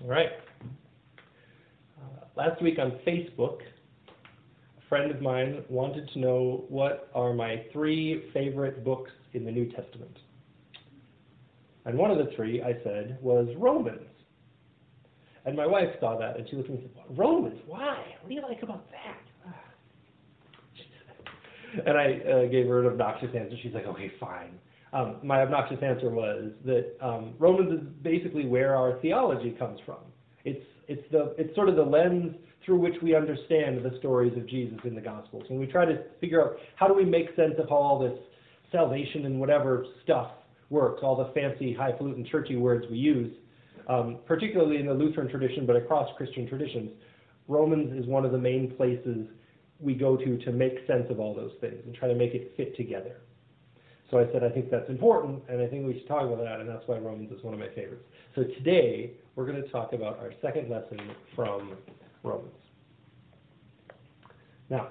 All right. Last week on Facebook, a friend of mine wanted to know what are my 3 favorite books in the New Testament. And one of the 3, I said, was Romans. And my wife saw that, and she looked at me and said, Romans? Why? What do you like about that? And I gave her an obnoxious answer. She's like, okay, fine. My obnoxious answer was that Romans is basically where our theology comes from. It's sort of the lens through which we understand the stories of Jesus in the Gospels. When we try to figure out how do we make sense of how all this salvation and whatever stuff works, all the fancy, highfalutin, churchy words we use, particularly in the Lutheran tradition, but across Christian traditions, Romans is one of the main places we go to make sense of all those things and try to make it fit together. So I said, I think that's important, and I think we should talk about that, and that's why Romans is one of my favorites. So today, we're going to talk about our second lesson from Romans. Now,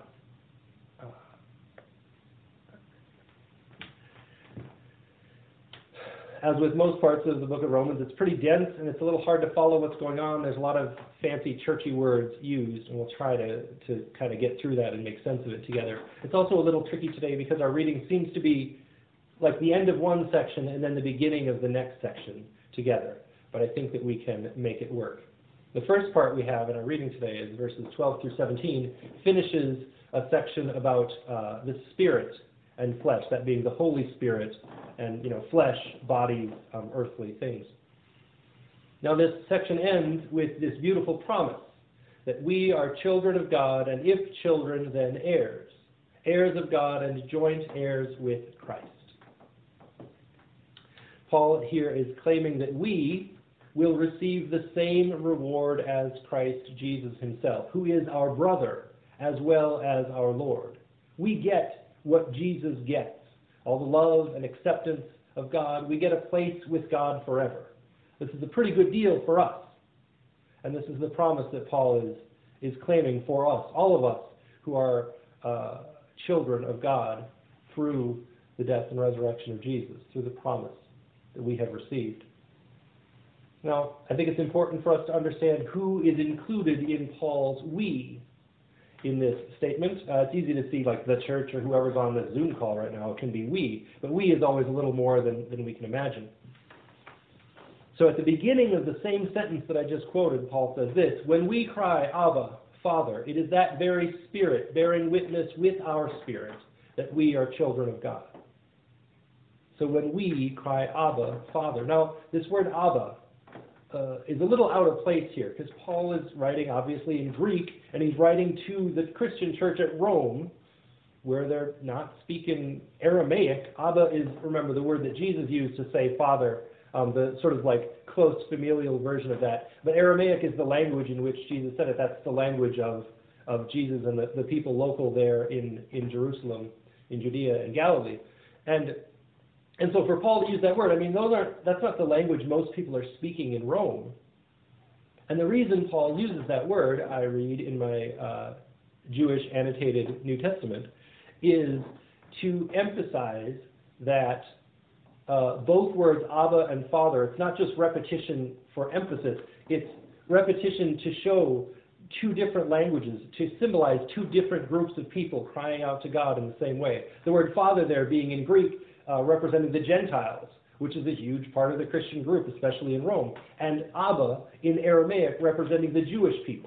as with most parts of the book of Romans, it's pretty dense, and it's a little hard to follow what's going on. There's a lot of fancy, churchy words used, and we'll try to kind of get through that and make sense of it together. It's also a little tricky today because our reading seems to be like the end of one section and then the beginning of the next section together. But I think that we can make it work. The first part we have in our reading today is verses 12 through 17, finishes a section about the Spirit and flesh, that being the Holy Spirit and, flesh, bodies, earthly things. Now this section ends with this beautiful promise that we are children of God, and if children, then heirs, heirs of God and joint heirs with Christ. Paul here is claiming that we will receive the same reward as Christ Jesus himself, who is our brother as well as our Lord. We get what Jesus gets, all the love and acceptance of God. We get a place with God forever. This is a pretty good deal for us. And this is the promise that Paul is claiming for us, all of us who are children of God through the death and resurrection of Jesus, through the promise that we have received. Now, I think it's important for us to understand who is included in Paul's we in this statement. It's easy to see like the church or whoever's on the Zoom call right now, it can be we, but we is always a little more than we can imagine. So at the beginning of the same sentence that I just quoted, Paul says this, when we cry, Abba, Father, it is that very Spirit bearing witness with our spirit that we are children of God. So when we cry, Abba, Father. Now, this word Abba is a little out of place here because Paul is writing obviously in Greek, and he's writing to the Christian church at Rome where they're not speaking Aramaic. Abba is, remember, the word that Jesus used to say Father, the sort of like close familial version of that. But Aramaic is the language in which Jesus said it. That's the language of Jesus and the people local there in Jerusalem, in Judea and Galilee. And so for Paul to use that word, that's not the language most people are speaking in Rome. And the reason Paul uses that word, I read in my Jewish annotated New Testament, is to emphasize that both words, Abba and Father, it's not just repetition for emphasis, it's repetition to show 2 different languages, to symbolize 2 different groups of people crying out to God in the same way. The word Father there being in Greek, representing the Gentiles, which is a huge part of the Christian group, especially in Rome, and Abba in Aramaic representing the Jewish people.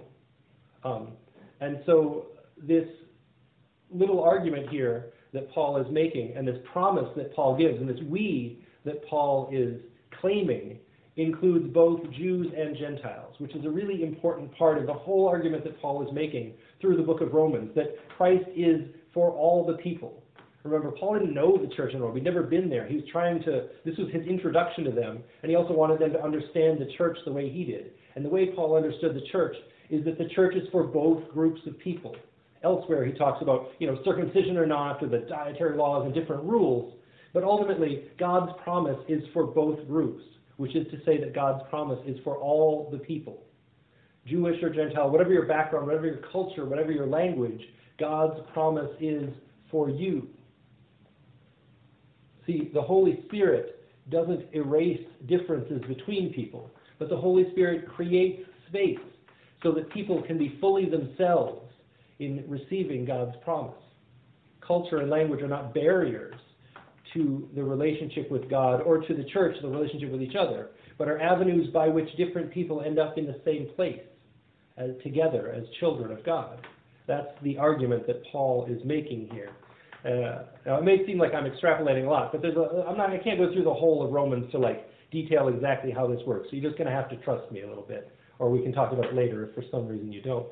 And so this little argument here that Paul is making, and this promise that Paul gives, and this we that Paul is claiming, includes both Jews and Gentiles, which is a really important part of the whole argument that Paul is making through the book of Romans, that Christ is for all the people. Remember, Paul didn't know the church in Rome. He'd never been there. He was this was his introduction to them, and he also wanted them to understand the church the way he did. And the way Paul understood the church is that the church is for both groups of people. Elsewhere, he talks about, circumcision or not, or the dietary laws and different rules. But ultimately, God's promise is for both groups, which is to say that God's promise is for all the people. Jewish or Gentile, whatever your background, whatever your culture, whatever your language, God's promise is for you. See, the Holy Spirit doesn't erase differences between people, but the Holy Spirit creates space so that people can be fully themselves in receiving God's promise. Culture and language are not barriers to the relationship with God or to the church, the relationship with each other, but are avenues by which different people end up in the same place together as children of God. That's the argument that Paul is making here. Now, it may seem like I'm extrapolating a lot, but I can't go through the whole of Romans to detail exactly how this works. So you're just going to have to trust me a little bit, or we can talk about it later if for some reason you don't.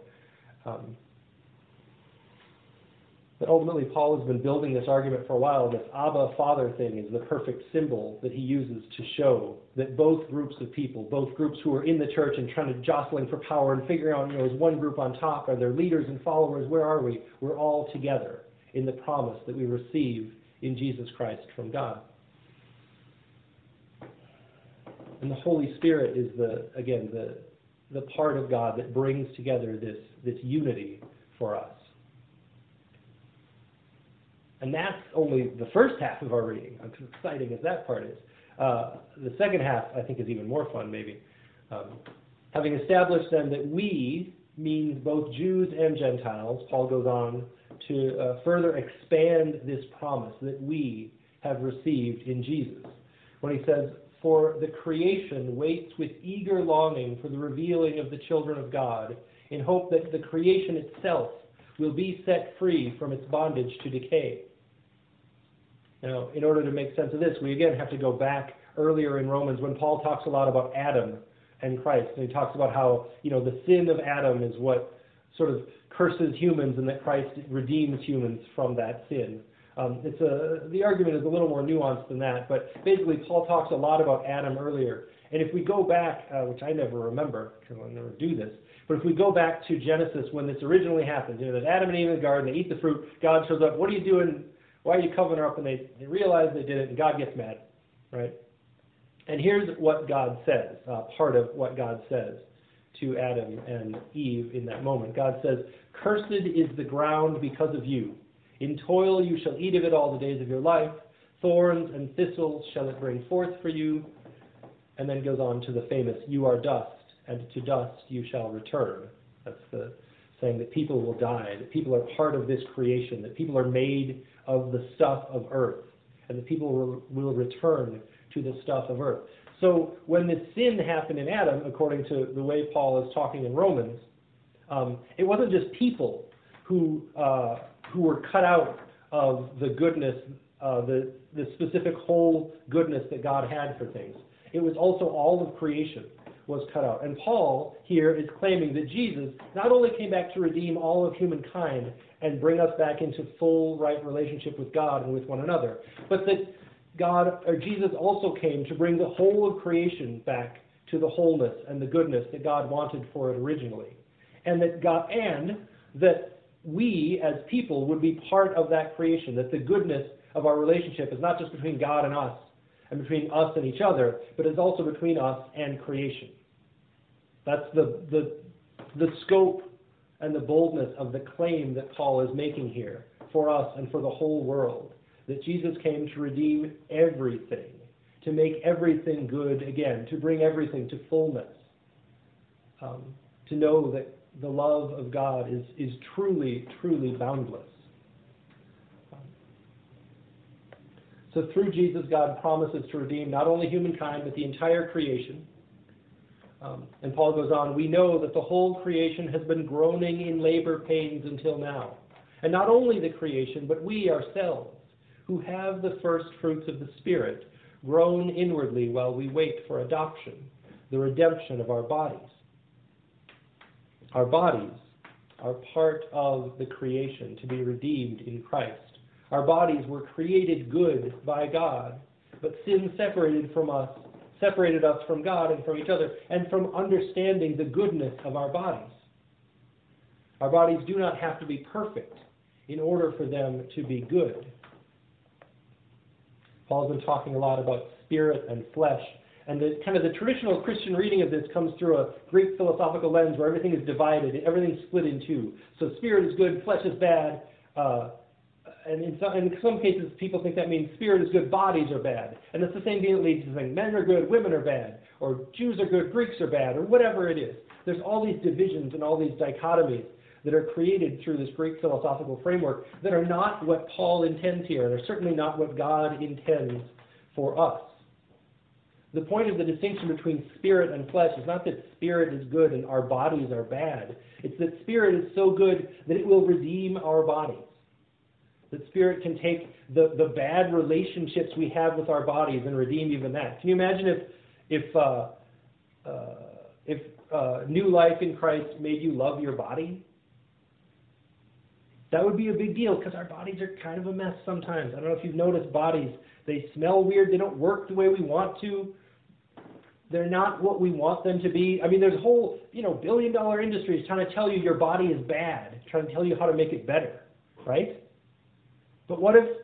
But ultimately, Paul has been building this argument for a while. This Abba Father thing is the perfect symbol that he uses to show that both groups of people, both groups who are in the church and trying to jostling for power and figuring out, is one group on top? Are there leaders and followers? Where are we? We're all together in the promise that we receive in Jesus Christ from God. And the Holy Spirit is the part of God that brings together this unity for us. And that's only the first half of our reading, as exciting as that part is. The second half, I think, is even more fun, maybe. Having established then that we means both Jews and Gentiles, Paul goes on to further expand this promise that we have received in Jesus. When he says, "For the creation waits with eager longing for the revealing of the children of God, in hope that the creation itself will be set free from its bondage to decay." Now, in order to make sense of this, we again have to go back earlier in Romans when Paul talks a lot about Adam and Christ. And he talks about how, the sin of Adam is what sort of curses humans and that Christ redeems humans from that sin. The argument is a little more nuanced than that, but basically Paul talks a lot about Adam earlier. And if we go back, which I never remember, because I never do this, but if we go back to Genesis when this originally happened, there's Adam and Eve in the garden, they eat the fruit, God shows up, what are you doing? Why are you covering her up? And they realize they did it, and God gets mad, right? And here's what God says, part of what God says to Adam and Eve in that moment. God says, "Cursed is the ground because of you. In toil you shall eat of it all the days of your life. Thorns and thistles shall it bring forth for you." And then goes on to the famous, "You are dust, and to dust you shall return." That's the saying that people will die, that people are part of this creation, that people are made of the stuff of earth, and that people will return to the stuff of earth. So when this sin happened in Adam, according to the way Paul is talking in Romans, it wasn't just people who were cut out of the goodness, the specific whole goodness that God had for things. It was also all of creation was cut out. And Paul here is claiming that Jesus not only came back to redeem all of humankind and bring us back into full right relationship with God and with one another, but that Jesus also came to bring the whole of creation back to the wholeness and the goodness that God wanted for it originally. And that we as people would be part of that creation, that the goodness of our relationship is not just between God and us, and between us and each other, but is also between us and creation. That's the scope and the boldness of the claim that Paul is making here for us and for the whole world, that Jesus came to redeem everything, to make everything good again, to bring everything to fullness, to know that the love of God is truly, truly boundless. So through Jesus, God promises to redeem not only humankind, but the entire creation. And Paul goes on, "We know that the whole creation has been groaning in labor pains until now. And not only the creation, but we ourselves, who have the first fruits of the Spirit, groan inwardly while we wait for adoption, the redemption of our bodies." Our bodies are part of the creation to be redeemed in Christ. Our bodies were created good by God, but sin separated us from God and from each other, and from understanding the goodness of our bodies. Our bodies do not have to be perfect in order for them to be good. Paul's been talking a lot about spirit and flesh, and the traditional Christian reading of this comes through a Greek philosophical lens where everything is divided, everything's split in two. So spirit is good, flesh is bad. And in some cases, people think that means spirit is good, bodies are bad. And it's the same thing that leads to saying men are good, women are bad, or Jews are good, Greeks are bad, or whatever it is. There's all these divisions and all these dichotomies that are created through this Greek philosophical framework that are not what Paul intends here, and are certainly not what God intends for us. The point of the distinction between spirit and flesh is not that spirit is good and our bodies are bad. It's that spirit is so good that it will redeem our bodies. That spirit can take the bad relationships we have with our bodies and redeem even that. Can you imagine if new life in Christ made you love your body? That would be a big deal because our bodies are kind of a mess sometimes. I don't know if you've noticed bodies. They smell weird. They don't work the way we want to. They're not what we want them to be. I mean, there's whole, billion-dollar industries trying to tell you your body is bad, trying to tell you how to make it better, right? But what if,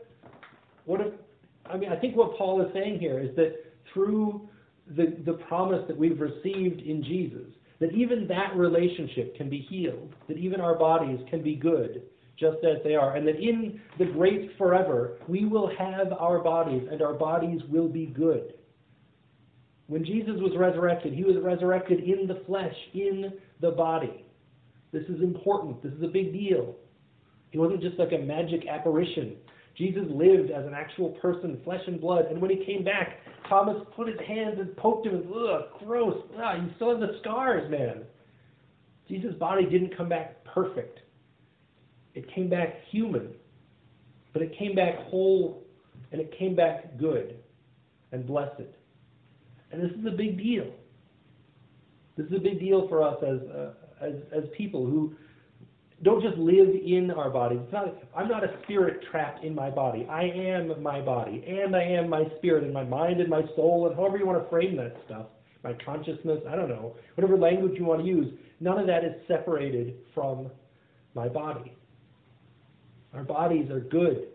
I think what Paul is saying here is that through the promise that we've received in Jesus, that even that relationship can be healed, that even our bodies can be good just as they are, and that in the great forever, we will have our bodies, and our bodies will be good. When Jesus was resurrected, he was resurrected in the flesh, in the body. This is important. This is a big deal. He wasn't just like a magic apparition. Jesus lived as an actual person, flesh and blood. And when he came back, Thomas put his hands and poked him and, gross. You still have the scars, man. Jesus' body didn't come back perfect. It came back human. But it came back whole, and it came back good and blessed. And this is a big deal. This is a big deal for us as people who don't just live in our bodies. I'm not a spirit trapped in my body. I am my body, and I am my spirit, and my mind, and my soul, and however you want to frame that stuff. My consciousness, I don't know. Whatever language you want to use, none of that is separated from my body. Our bodies are good.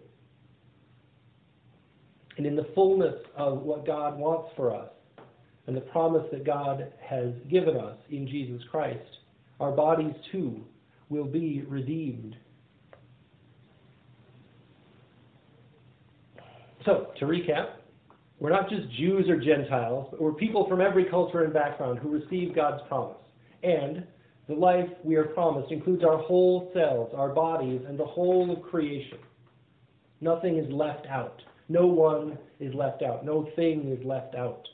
And in the fullness of what God wants for us, and the promise that God has given us in Jesus Christ, our bodies too will be redeemed. So, to recap, we're not just Jews or Gentiles, but we're people from every culture and background who receive God's promise. And the life we are promised includes our whole selves, our bodies, and the whole of creation. Nothing is left out. No one is left out. No thing is left out.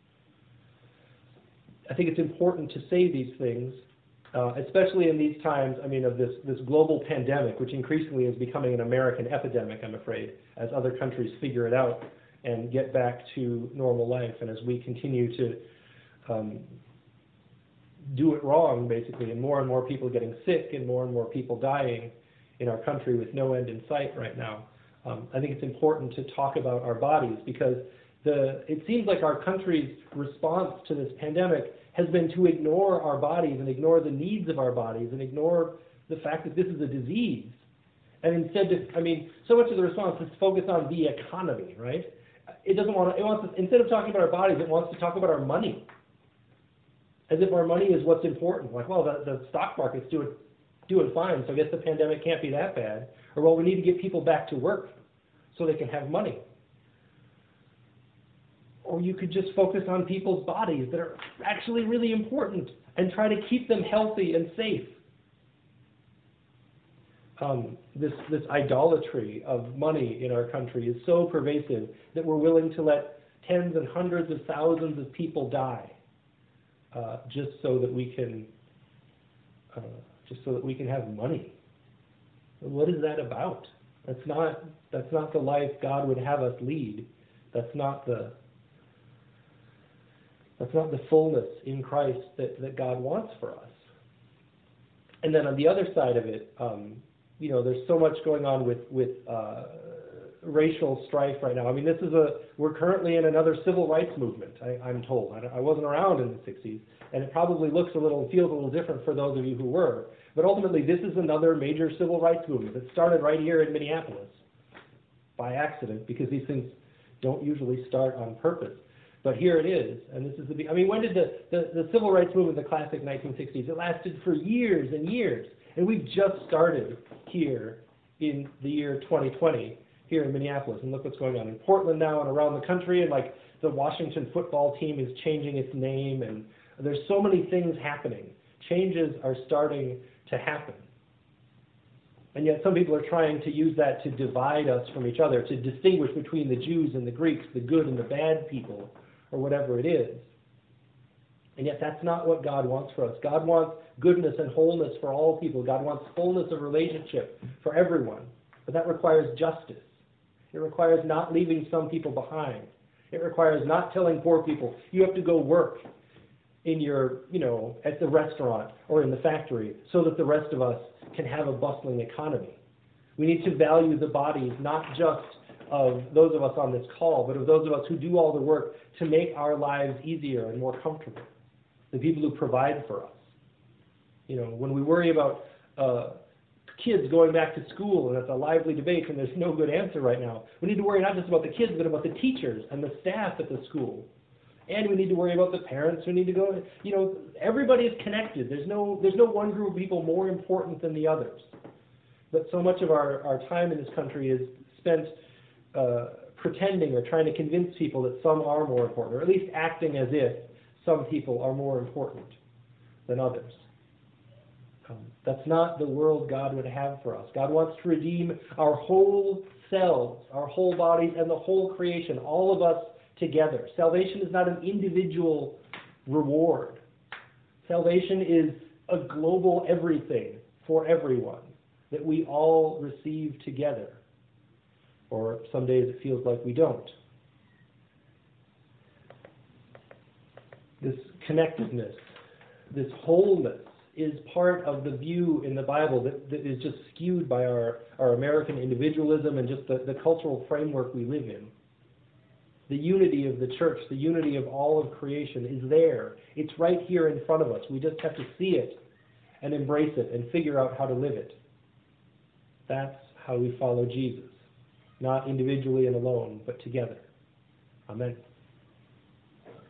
I think it's important to say these things, especially in these times, of this global pandemic, which increasingly is becoming an American epidemic, I'm afraid, as other countries figure it out and get back to normal life, and as we continue to do it wrong, basically, and more people getting sick and more people dying in our country with no end in sight right now. I think it's important to talk about our bodies because it seems like our country's response to this pandemic has been to ignore our bodies and ignore the needs of our bodies and ignore the fact that this is a disease. And instead, so much of the response is to focus on the economy, right? It wants to, instead of talking about our bodies, it wants to talk about our money. As if our money is what's important. Like, well, the stock market's doing fine, so I guess the pandemic can't be that bad. Or, well, we need to get people back to work so they can have money. Or you could just focus on people's bodies that are actually really important and try to keep them healthy and safe. This idolatry of money in our country is so pervasive that we're willing to let tens and hundreds of thousands of people die just so that we can have money. What is that about? That's not the life God would have us lead. That's not the fullness in Christ that God wants for us. And then on the other side of it, there's so much going on with racial strife right now. We're currently in another civil rights movement, I'm told. I wasn't around in the 60s, and it probably feels a little different for those of you who were. But ultimately, this is another major civil rights movement that started right here in Minneapolis by accident, because these things don't usually start on purpose. But here it is, and this is when did the civil rights movement, the classic 1960s, it lasted for years and years, and we've just started here in the year 2020 here in Minneapolis. And look what's going on in Portland now and around the country. And like the Washington football team is changing its name. And there's so many things happening. Changes are starting to happen. And yet some people are trying to use that to divide us from each other, to distinguish between the Jews and the Greeks, the good and the bad people, or whatever it is. And yet that's not what God wants for us. God wants goodness and wholeness for all people. God wants fullness of relationship for everyone. But that requires justice. It requires not leaving some people behind. It requires not telling poor people, you have to go work in your, at the restaurant or in the factory so that the rest of us can have a bustling economy. We need to value the bodies, not just of those of us on this call, but of those of us who do all the work to make our lives easier and more comfortable. The people who provide for us. When we worry about kids going back to school, and it's a lively debate, and there's no good answer right now, we need to worry not just about the kids, but about the teachers and the staff at the school. And we need to worry about the parents who need to go, everybody is connected. There's no one group of people more important than the others. But so much of our time in this country is spent pretending or trying to convince people that some are more important, or at least acting as if some people are more important than others. That's not the world God would have for us. God wants to redeem our whole selves, our whole bodies, and the whole creation, all of us together. Salvation is not an individual reward. Salvation is a global everything for everyone that we all receive together. Or some days it feels like we don't. This connectedness, this wholeness, is part of the view in the Bible that is just skewed by our American individualism and just the cultural framework we live in. The unity of the church, the unity of all of creation is there. It's right here in front of us. We just have to see it and embrace it and figure out how to live it. That's how we follow Jesus. Not individually and alone, but together. Amen.